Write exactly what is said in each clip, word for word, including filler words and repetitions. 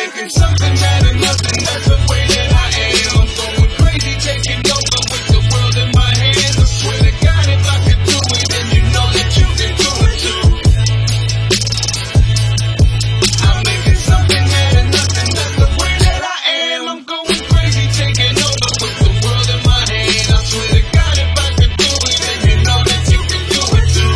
making something out of nothing, that's the way that I am. I'm going crazy, taking over with the world in my hands. I swear to God, if I could do it, then you know that you can do it too. I'm making something out of nothing, that's the way that I am. I'm going crazy, taking over with the world in my hands. I swear to God, if I could do it, then you know that you can do it too.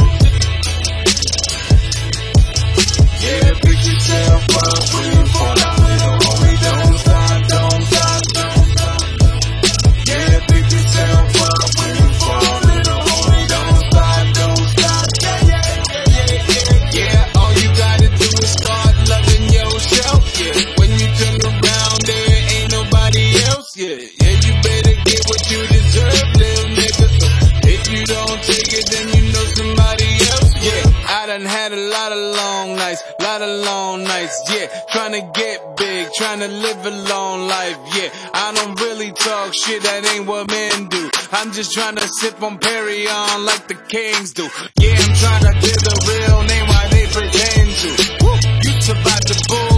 Yeah, pick yourself up when you fall out, little homie, don't stop, don't stop, don't stop. Yeah, pick yourself up when you fall, little homie, don't stop, don't stop. Yeah, yeah, yeah, yeah, yeah. All you gotta do is start loving yourself. Yeah, when you turn around, there ain't nobody else. Yeah, yeah, you better get what you deserve, little nigga. If you don't take it, then you know somebody else. Yeah, I done had a lot of long nights, lot of long nights. Yeah, trying to get big, trying to live a long life. Yeah, I don't really talk shit, that ain't what men do. I'm just trying to sip on Perry on like the Kings do. Yeah, I'm trying to clear the real name while they pretend to. Woo, you about to bull.